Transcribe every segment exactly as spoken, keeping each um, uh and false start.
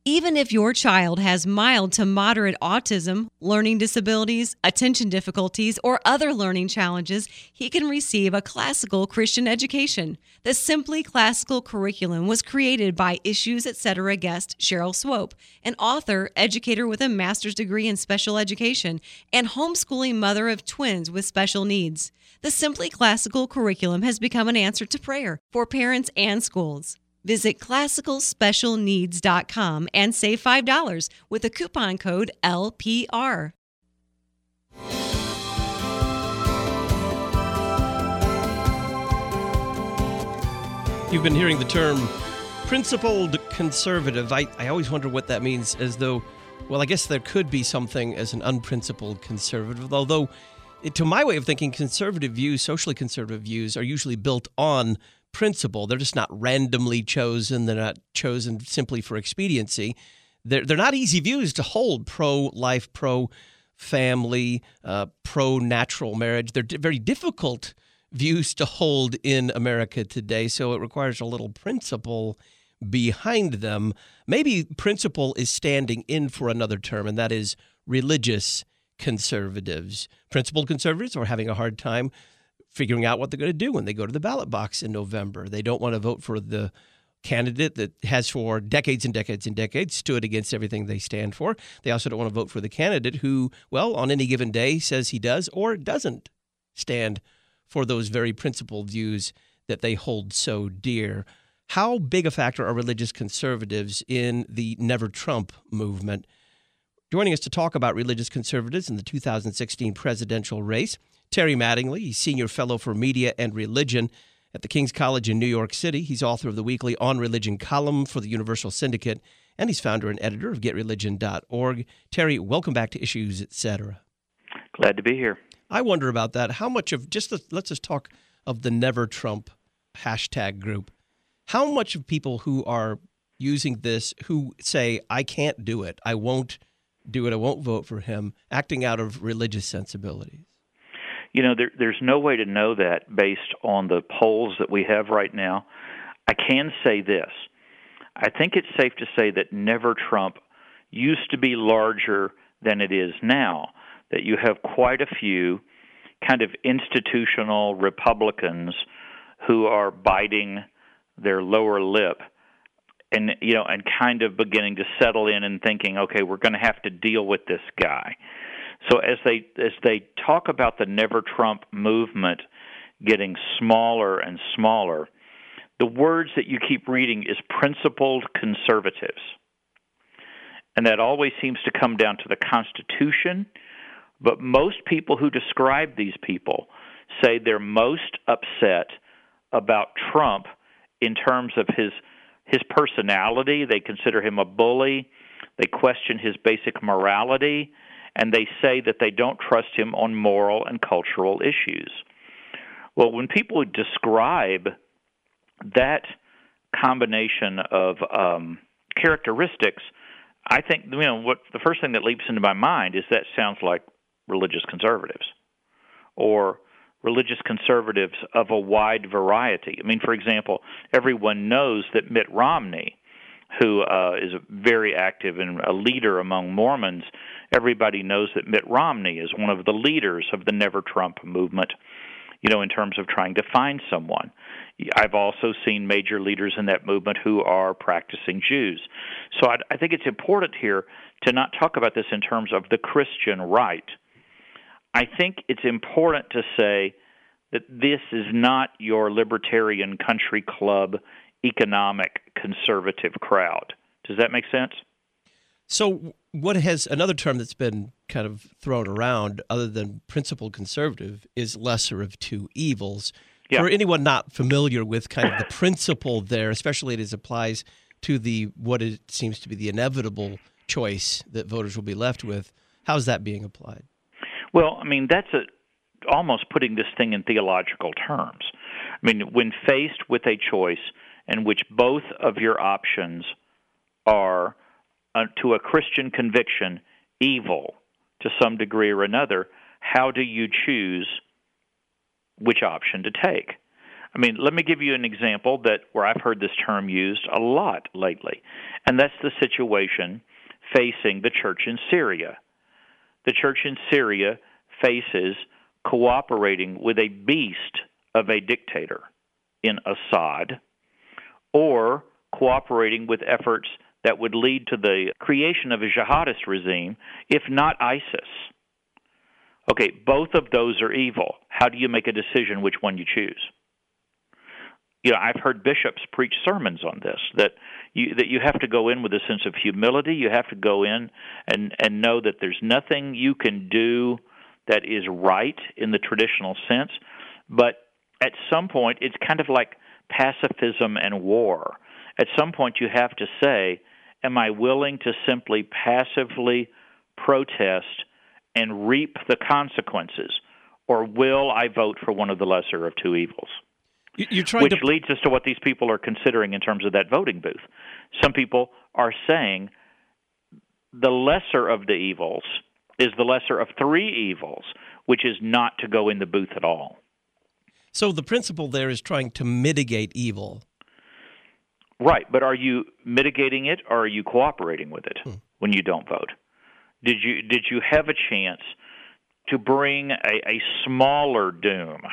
Even if your child has mild to moderate autism, learning disabilities, attention difficulties, or other learning challenges, he can receive a classical Christian education. The Simply Classical curriculum was created by Issues Etc. guest Cheryl Swope, an author, educator with a master's degree in special education, and homeschooling mother of twins with special needs. The Simply Classical curriculum has become an answer to prayer for parents and schools. Visit classical special needs dot com and save five dollars with the coupon code L P R. You've been hearing the term principled conservative. I, I always wonder what that means, as though, well, I guess there could be something as an unprincipled conservative, although it, to my way of thinking, conservative views, socially conservative views, are usually built on principle. They're just not randomly chosen. They're not chosen simply for expediency. They're, they're not easy views to hold: pro-life, pro-family, uh, pro-natural marriage. They're d- very difficult views to hold in America today, so it requires a little principle behind them. Maybe principle is standing in for another term, and that is religious conservatives. Principled conservatives are having a hard time figuring out what they're going to do when they go to the ballot box in November. They don't want to vote for the candidate that has for decades and decades and decades stood against everything they stand for. They also don't want to vote for the candidate who, well, on any given day says he does or doesn't stand for those very principled views that they hold so dear. How big a factor are religious conservatives in the Never Trump movement? Joining us to talk about religious conservatives in the two thousand sixteen presidential race, Terry Mattingly. He's Senior Fellow for Media and Religion at the King's College in New York City. He's author of the weekly On Religion column for the Universal Syndicate, and he's founder and editor of get religion dot org. Terry, welcome back to Issues Etc. Glad to be here. I wonder about that. How much of, just the, let's just talk of the Never Trump hashtag group. How much of people who are using this, who say, I can't do it, I won't do it, I won't vote for him, acting out of religious sensibilities? You know, there, there's no way to know that based on the polls that we have right now. I can say this. I think it's safe to say that Never Trump used to be larger than it is now, that you have quite a few kind of institutional Republicans who are biting their lower lip and, you know, and kind of beginning to settle in and thinking, okay, we're going to have to deal with this guy. So as they as they talk about the Never Trump movement getting smaller and smaller, the words that you keep reading is principled conservatives. And that always seems to come down to the Constitution. But most people who describe these people say they're most upset about Trump in terms of his his personality. They consider him a bully. They question his basic morality. And they say that they don't trust him on moral and cultural issues. Well, when people describe that combination of um, characteristics, I think, you know, what the first thing that leaps into my mind is that sounds like religious conservatives or religious conservatives of a wide variety. I mean, for example, everyone knows that Mitt Romney, who uh, is very active and a leader among Mormons, everybody knows that Mitt Romney is one of the leaders of the Never Trump movement, you know, in terms of trying to find someone. I've also seen major leaders in that movement who are practicing Jews. So I, I think it's important here to not talk about this in terms of the Christian right. I think it's important to say that this is not your libertarian country club economic conservative crowd. Does that make sense? So what has another term that's been kind of thrown around other than principled conservative is lesser of two evils. Yeah. For anyone not familiar with kind of the principle there, especially as it applies to the what it seems to be the inevitable choice that voters will be left with, how's that being applied? Well, I mean, that's a, almost putting this thing in theological terms. I mean, when faced with a choice in which both of your options are, uh, to a Christian conviction, evil to some degree or another, how do you choose which option to take? I mean, let me give you an example that where I've heard this term used a lot lately, and that's the situation facing the church in Syria. The church in Syria faces cooperating with a beast of a dictator in Assad, or cooperating with efforts that would lead to the creation of a jihadist regime, if not ISIS. Okay, both of those are evil. How do you make a decision which one you choose? You know, I've heard bishops preach sermons on this, that you that you have to go in with a sense of humility. You have to go in and, and know that there's nothing you can do that is right in the traditional sense. But at some point, it's kind of like pacifism and war. At some point, you have to say, am I willing to simply passively protest and reap the consequences, or will I vote for one of the lesser of two evils? You're trying Which to... leads us to what these people are considering in terms of that voting booth. Some people are saying the lesser of the evils is the lesser of three evils, which is not to go in the booth at all. So the principle there is trying to mitigate evil. Right, but are you mitigating it, or are you cooperating with it hmm. when you don't vote? Did you did you have a chance to bring a, a smaller doom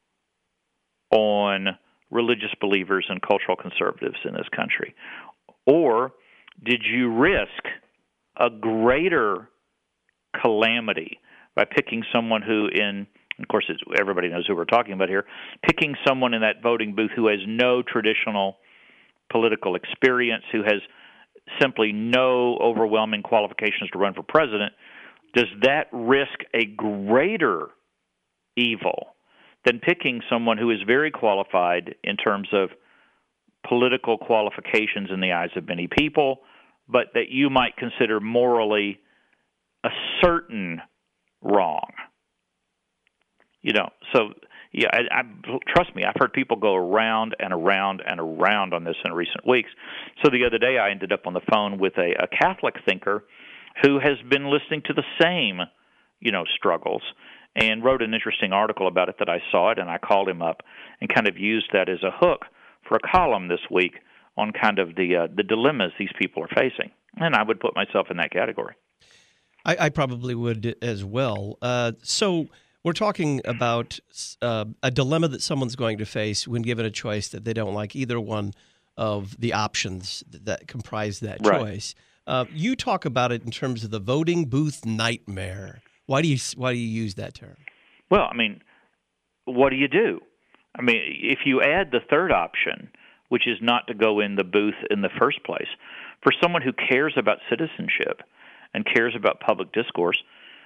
on religious believers and cultural conservatives in this country? Or did you risk a greater calamity by picking someone who, in, of course, it's, everybody knows who we're talking about here, picking someone in that voting booth who has no traditional political experience, who has simply no overwhelming qualifications to run for president? Does that risk a greater evil than picking someone who is very qualified in terms of political qualifications in the eyes of many people, but that you might consider morally a certain wrong? You know, so yeah, I, I, trust me, I've heard people go around and around and around on this in recent weeks. So the other day I ended up on the phone with a, a Catholic thinker who has been listening to the same, you know, struggles, and wrote an interesting article about it that I saw it, and I called him up and kind of used that as a hook for a column this week on kind of the uh, the dilemmas these people are facing. And I would put myself in that category. I, I probably would as well. Uh, so we're talking about uh, a dilemma that someone's going to face when given a choice that they don't like either one of the options that comprise that right. choice. Uh, you talk about it in terms of the voting booth nightmare. Why do you why do you use that term? Well, I mean, what do you do? I mean, if you add the third option, which is not to go in the booth in the first place, for someone who cares about citizenship and cares about public discourse,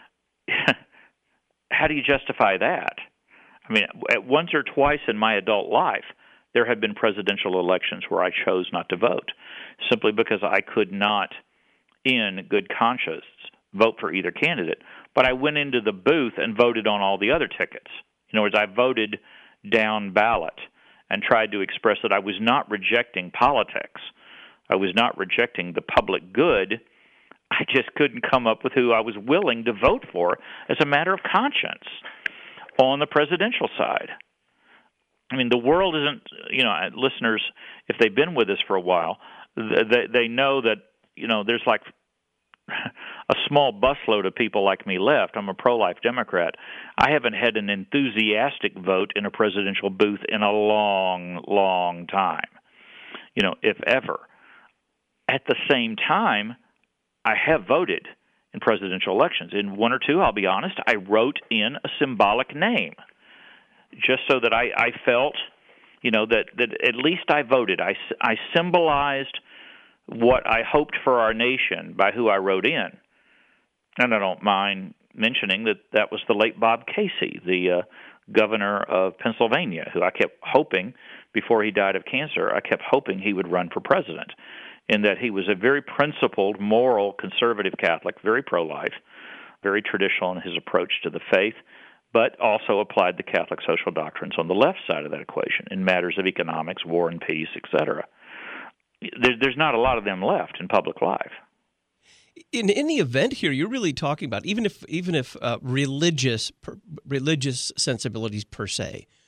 how do you justify that? I mean, at once or twice in my adult life, there have been presidential elections where I chose not to vote, simply because I could not, in good conscience, vote for either candidate. But I went into the booth and voted on all the other tickets. In other words, I voted down ballot and tried to express that I was not rejecting politics. I was not rejecting the public good. I just couldn't come up with who I was willing to vote for as a matter of conscience on the presidential side. I mean, the world isn't, you know, listeners, if they've been with us for a while, they, they know that, you know, there's like a small busload of people like me left. I'm a pro-life Democrat. I haven't had an enthusiastic vote in a presidential booth in a long, long time, you know, if ever. At the same time, I have voted in presidential elections. In one or two, I'll be honest, I wrote in a symbolic name just so that I, I felt, you know, that, that at least I voted. I, I symbolized what I hoped for our nation by who I wrote in. And I don't mind mentioning that that was the late Bob Casey, the uh, governor of Pennsylvania, who I kept hoping, before he died of cancer, I kept hoping he would run for president, in that he was a very principled, moral, conservative Catholic, very pro-life, very traditional in his approach to the faith, but also applied the Catholic social doctrines on the left side of that equation in matters of economics, war and peace, et cetera. There, there's not a lot of them left in public life. In any event here, you're really talking about, even if even if uh, religious per, religious sensibilities per se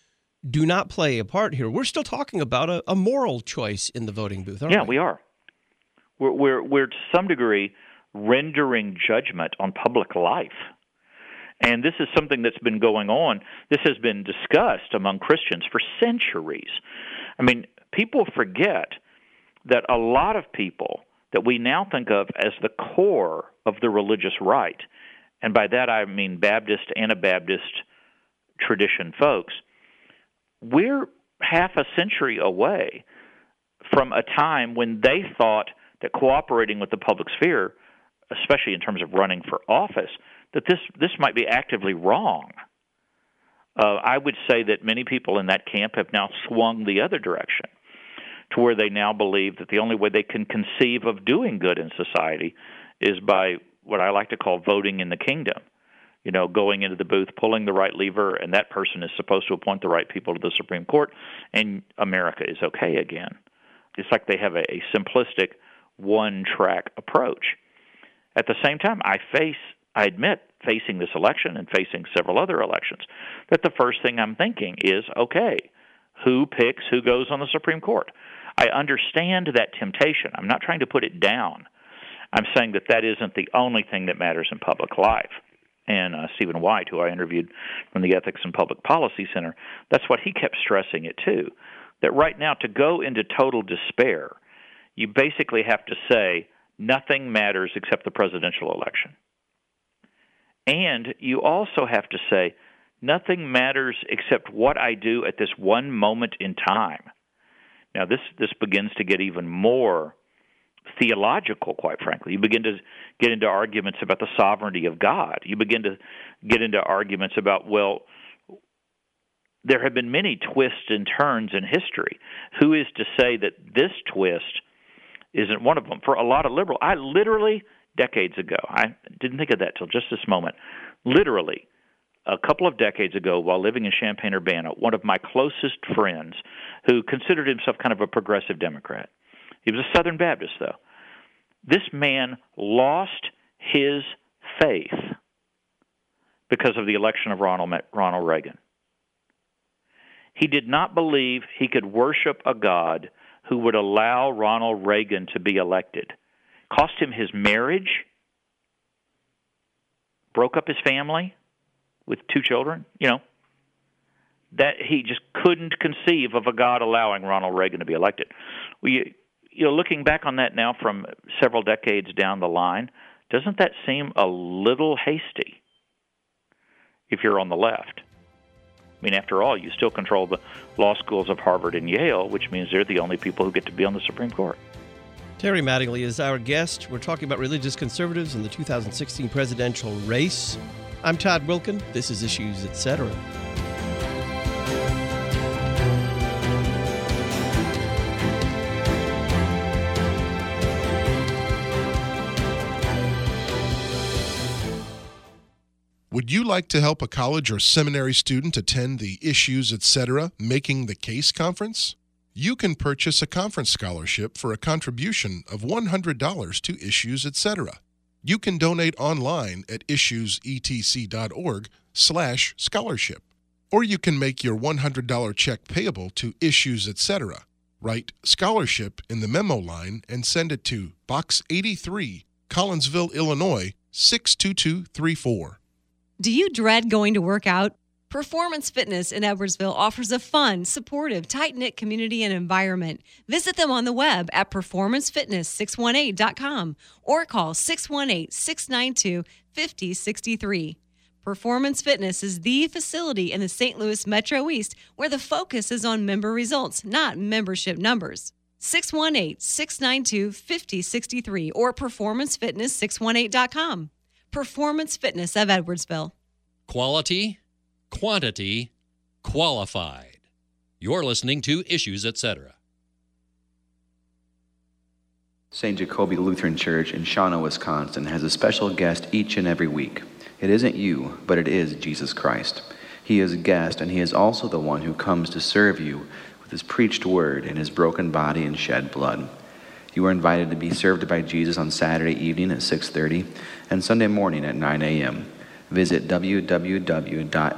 do not play a part here. We're still talking about a, a moral choice in the voting booth, aren't yeah, we? we are. We're, we're, we're to some degree rendering judgment on public life. And this is something that's been going on. This has been discussed among Christians for centuries. I mean, people forget that a lot of people that we now think of as the core of the religious right, and by that I mean Baptist, Anabaptist tradition folks, we're half a century away from a time when they thought that cooperating with the public sphere, especially in terms of running for office, that this, this might be actively wrong. Uh, I would say that many people in that camp have now swung the other direction, to where they now believe that the only way they can conceive of doing good in society is by what I like to call voting in the kingdom. You know, going into the booth, pulling the right lever, and that person is supposed to appoint the right people to the Supreme Court, and America is okay again. It's like they have a, a simplistic one-track approach. At the same time, I face, I admit, facing this election and facing several other elections, that the first thing I'm thinking is, okay, who picks who goes on the Supreme Court? I understand that temptation. I'm not trying to put it down. I'm saying that that isn't the only thing that matters in public life. And uh, Stephen White, who I interviewed from the Ethics and Public Policy Center, that's what he kept stressing it too, that right now to go into total despair, you basically have to say nothing matters except the presidential election. And you also have to say nothing matters except what I do at this one moment in time. Now, this, this begins to get even more theological, quite frankly. You begin to get into arguments about the sovereignty of God. You begin to get into arguments about, well, there have been many twists and turns in history. Who is to say that this twist isn't one of them? For a lot of liberal, I literally, decades ago, I didn't think of that till just this moment, literally, a couple of decades ago, while living in Champaign-Urbana, one of my closest friends, who considered himself kind of a progressive Democrat, he was a Southern Baptist, though, this man lost his faith because of the election of Ronald, Ronald Reagan. He did not believe he could worship a God who would allow Ronald Reagan to be elected. Cost him his marriage, broke up his family with two children, you know, that he just couldn't conceive of a God allowing Ronald Reagan to be elected. We, you know, looking back on that now from several decades down the line, doesn't that seem a little hasty if you're on the left? I mean, after all, you still control the law schools of Harvard and Yale, which means they're the only people who get to be on the Supreme Court. Terry Mattingly is our guest. We're talking about religious conservatives in the two thousand sixteen presidential race. I'm Todd Wilkin. This is Issues, et cetera. Would you like to help a college or seminary student attend the Issues, et cetera. Making the Case conference? You can purchase a conference scholarship for a contribution of one hundred dollars to Issues, et cetera. You can donate online at issuesetc.org slash scholarship. Or you can make your one hundred dollars check payable to Issues, et cetera. Write Scholarship in the memo line and send it to Box eighty-three, Collinsville, Illinois, six two two three four. Do you dread going to work out? Performance Fitness in Edwardsville offers a fun, supportive, tight-knit community and environment. Visit them on the web at performance fitness six one eight dot com or call six one eight, six nine two, five zero six three. Performance Fitness is the facility in the Saint Louis Metro East where the focus is on member results, not membership numbers. six one eight, six nine two, five zero six three or performance fitness six one eight dot com. Performance Fitness of Edwardsville. Quality, quantity, qualified. You're listening to Issues, et cetera. Saint Jacoby Lutheran Church in Shawano, Wisconsin has a special guest each and every week. It isn't you, but it is Jesus Christ. He is a guest, and he is also the one who comes to serve you with his preached word and his broken body and shed blood. You are invited to be served by Jesus on Saturday evening at six thirty and Sunday morning at nine a.m. Visit w w w dot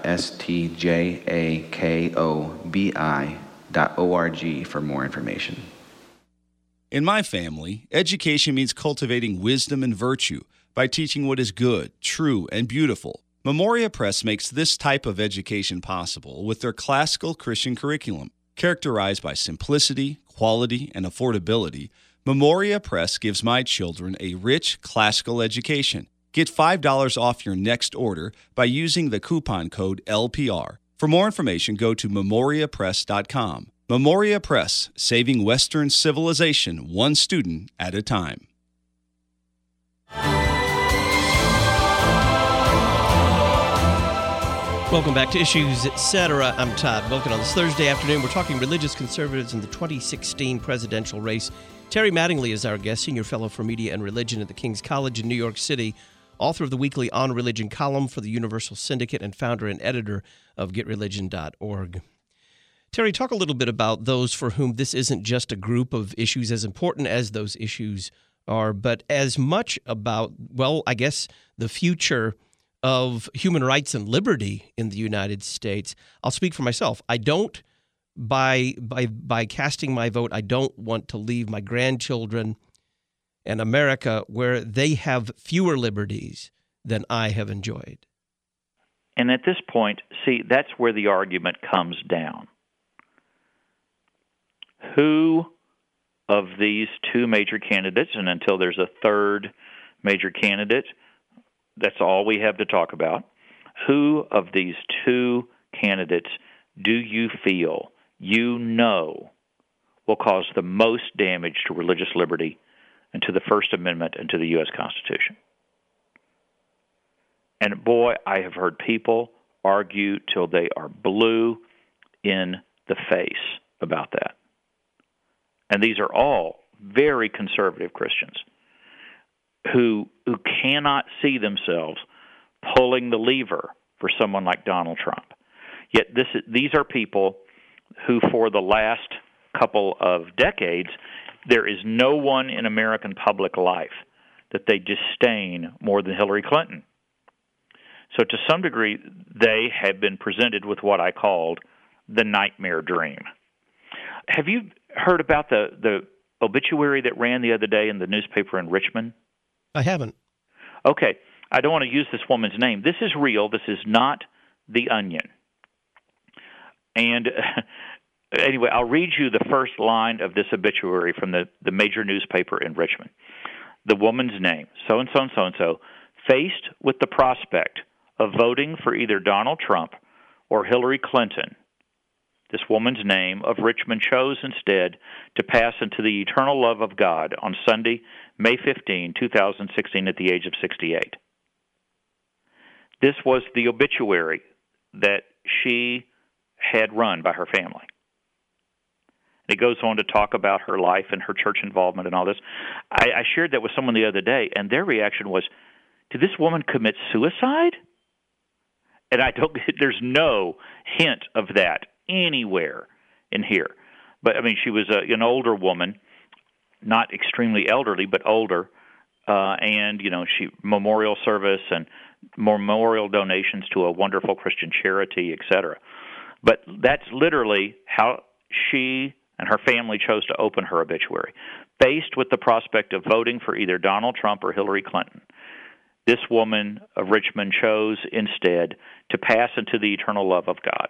stjakobi dot org for more information. In my family, education means cultivating wisdom and virtue by teaching what is good, true, and beautiful. Memoria Press makes this type of education possible with their classical Christian curriculum. Characterized by simplicity, quality, and affordability, Memoria Press gives my children a rich classical education. Get five dollars off your next order by using the coupon code L P R. For more information, go to memoria press dot com. Memoria Press, saving Western civilization one student at a time. Welcome back to Issues, et cetera. I'm Todd Wilken. On this Thursday afternoon, we're talking religious conservatives in the twenty sixteen presidential race. Terry Mattingly is our guest, senior fellow for media and religion at the King's College in New York City, author of the weekly On Religion column for the Universal Syndicate, and founder and editor of get religion dot org. Terry, talk a little bit about those for whom this isn't just a group of issues, as important as those issues are, but as much about, well, I guess, the future of human rights and liberty in the United States. I'll speak for myself. I don't, by by by casting my vote, I don't want to leave my grandchildren and America where they have fewer liberties than I have enjoyed. And at this point, see, that's where the argument comes down. Who of these two major candidates, and until there's a third major candidate, that's all we have to talk about, who of these two candidates do you feel, you know, will cause the most damage to religious liberty and to the First Amendment and to the U S Constitution? And boy, I have heard people argue till they are blue in the face about that. And these are all very conservative Christians who who cannot see themselves pulling the lever for someone like Donald Trump. Yet this is, these are people who, for the last couple of decades, there is no one in American public life that they disdain more than Hillary Clinton. So to some degree, they have been presented with what I called the nightmare dream. Have you heard about the, the obituary that ran the other day in the newspaper in Richmond? I haven't. Okay. I don't want to use this woman's name. This is real. This is not The Onion. And uh, anyway, I'll read you the first line of this obituary from the, the major newspaper in Richmond. The woman's name, so-and-so and so-and-so, faced with the prospect of voting for either Donald Trump or Hillary Clinton, this woman's name of Richmond chose instead to pass into the eternal love of God on Sunday, May fifteenth, twenty sixteen, at the age of sixty-eight. This was the obituary that she had run by her family. It goes on to talk about her life and her church involvement and all this. I, I shared that with someone the other day, and their reaction was, did this woman commit suicide? And I don't. There's no hint of that anywhere in here. But, I mean, she was a, an older woman, not extremely elderly, but older, uh, and, you know, she memorial service and memorial donations to a wonderful Christian charity, et cetera. But that's literally how she and her family chose to open her obituary. Faced with the prospect of voting for either Donald Trump or Hillary Clinton, this woman of Richmond chose instead to pass into the eternal love of God.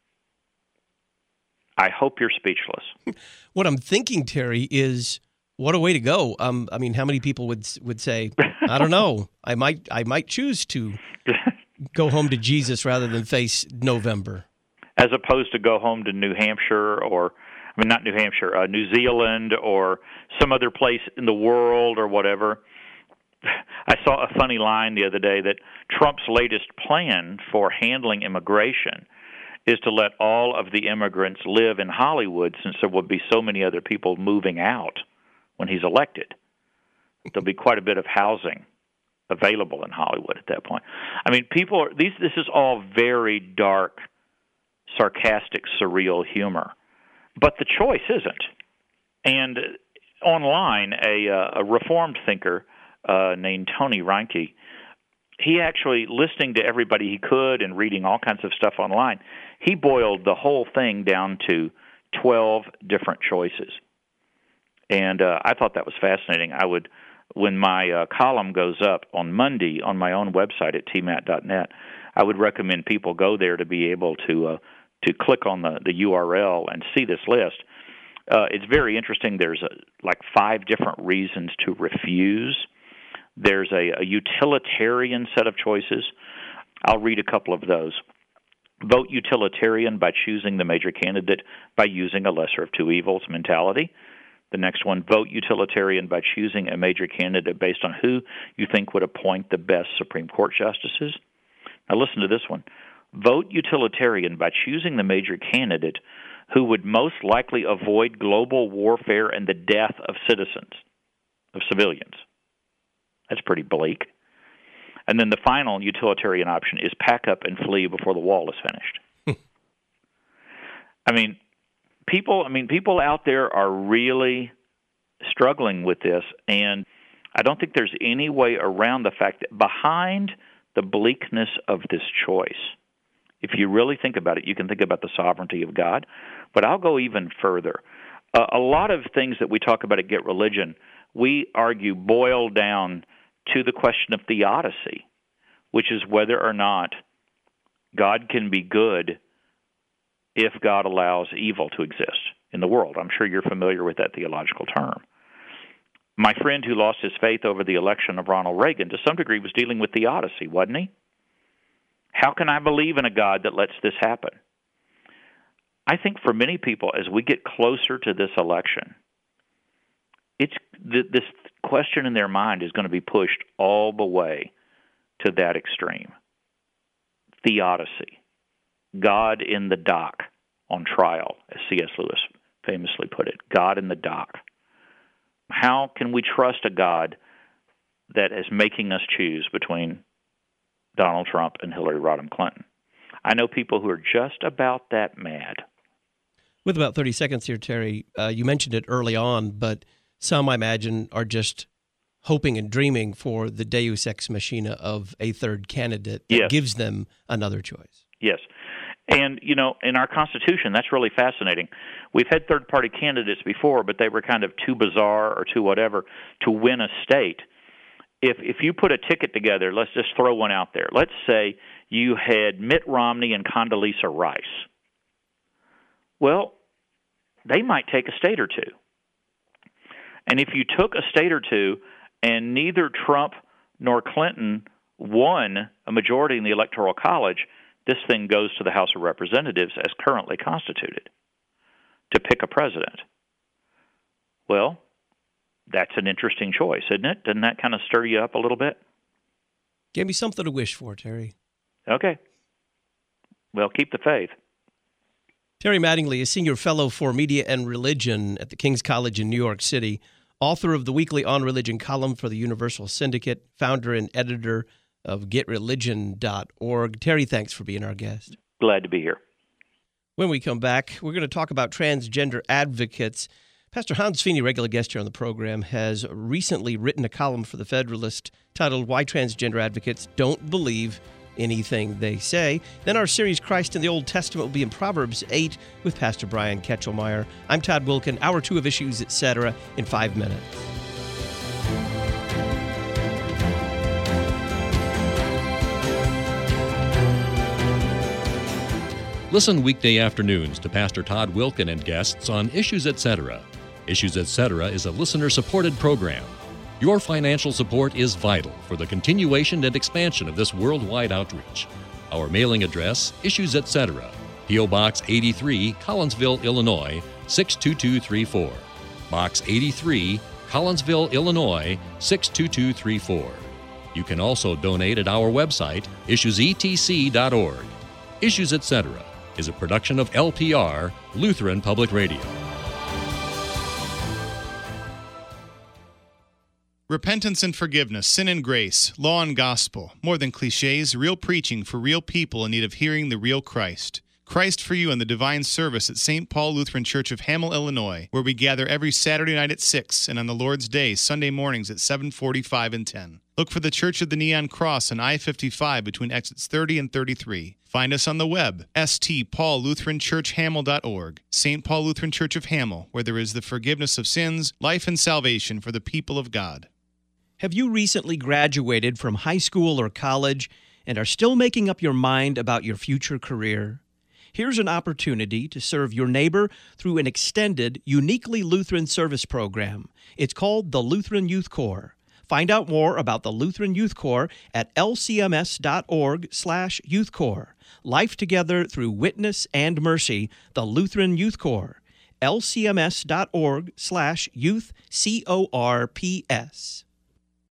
I hope you're speechless. What I'm thinking, Terry, is what a way to go. Um, I mean, how many people would would say, I don't know, I might I might choose to go home to Jesus rather than face November. As opposed to go home to New Hampshire or, I mean, not New Hampshire, uh, New Zealand or some other place in the world or whatever. I saw a funny line the other day that Trump's latest plan for handling immigration is to let all of the immigrants live in Hollywood since there will be so many other people moving out when he's elected. There'll be quite a bit of housing available in Hollywood at that point. I mean, people are, these, this is all very dark, sarcastic, surreal humor. But the choice isn't. And online, a, uh, a Reformed thinker uh, named Tony Reinke he actually, listening to everybody he could and reading all kinds of stuff online, he boiled the whole thing down to twelve different choices. And uh, I thought that was fascinating. I would, when my uh, column goes up on Monday on my own website at t mat dot net, I would recommend people go there to be able to uh, to click on the, the U R L and see this list. Uh, it's very interesting. There's a, like five different reasons to refuse. There's a, a utilitarian set of choices. I'll read a couple of those. Vote utilitarian by choosing the major candidate by using a lesser of two evils mentality. The next one, vote utilitarian by choosing a major candidate based on who you think would appoint the best Supreme Court justices. Now listen to this one. Vote utilitarian by choosing the major candidate who would most likely avoid global warfare and the death of citizens, of civilians. That's pretty bleak. And then the final utilitarian option is pack up and flee before the wall is finished. I mean, people. I mean, people out there are really struggling with this, and I don't think there's any way around the fact that behind the bleakness of this choice, if you really think about it, you can think about the sovereignty of God. But I'll go even further. Uh, a lot of things that we talk about at Get Religion, we argue boil down to the question of theodicy, which is whether or not God can be good if God allows evil to exist in the world. I'm sure you're familiar with that theological term. My friend who lost his faith over the election of Ronald Reagan, to some degree, was dealing with theodicy, wasn't he? How can I believe in a God that lets this happen? I think for many people, as we get closer to this election, it's th- this question in their mind is going to be pushed all the way to that extreme. Theodicy. God in the dock on trial, as C S Lewis famously put it. God in the dock. How can we trust a God that is making us choose between Donald Trump and Hillary Rodham Clinton? I know people who are just about that mad. With about thirty seconds here, Terry, uh, you mentioned it early on, but some, I imagine, are just hoping and dreaming for the deus ex machina of a third candidate that yes. gives them another choice. Yes. And, you know, in our Constitution, that's really fascinating. We've had third-party candidates before, but they were kind of too bizarre or too whatever to win a state. If if you put a ticket together, let's just throw one out there. Let's say you had Mitt Romney and Condoleezza Rice. Well, they might take a state or two. And if you took a state or two and neither Trump nor Clinton won a majority in the Electoral College, this thing goes to the House of Representatives as currently constituted to pick a president. Well, that's an interesting choice, isn't it? Doesn't that kind of stir you up a little bit? Give me something to wish for, Terry. Okay. Well, keep the faith. Terry Mattingly is Senior Fellow for Media and Religion at the King's College in New York City, author of the weekly On Religion column for the Universal Syndicate, founder and editor of get religion dot org. Terry, thanks for being our guest. Glad to be here. When we come back, we're going to talk about transgender advocates. Pastor Hans Feeney, regular guest here on the program, has recently written a column for The Federalist titled Why Transgender Advocates Don't Believe Anything They Say. Then our series Christ in the Old Testament will be in Proverbs eight with Pastor Brian Ketchelmeyer. I'm Todd Wilken, hour two of Issues, et cetera, in five minutes. Listen weekday afternoons to Pastor Todd Wilken and guests on Issues, et cetera. Issues, et cetera is a listener-supported program. Your financial support is vital for the continuation and expansion of this worldwide outreach. Our mailing address, Issues, et cetera, P O. Box eighty-three, Collinsville, Illinois, six two two three four. Box eighty-three, Collinsville, Illinois, six two two three four. You can also donate at our website, issues e t c dot org. Issues, et cetera is a production of L P R, Lutheran Public Radio. Repentance and forgiveness, sin and grace, law and gospel, more than cliches, real preaching for real people in need of hearing the real Christ. Christ for You in the Divine Service at Saint Paul Lutheran Church of Hamel, Illinois, where we gather every Saturday night at six and on the Lord's Day, Sunday mornings at seven forty-five and ten. Look for the Church of the Neon Cross on I fifty-five between exits thirty and thirty-three. Find us on the web, s t paul lutheran church hamel dot org. Saint Paul Lutheran Church of Hamel, where there is the forgiveness of sins, life, and salvation for the people of God. Have you recently graduated from high school or college and are still making up your mind about your future career? Here's an opportunity to serve your neighbor through an extended, uniquely Lutheran service program. It's called the Lutheran Youth Corps. Find out more about the Lutheran Youth Corps at l c m s dot org slash youth corps. Life together through witness and mercy, the Lutheran Youth Corps. l c m s dot org slash youth C O R P S.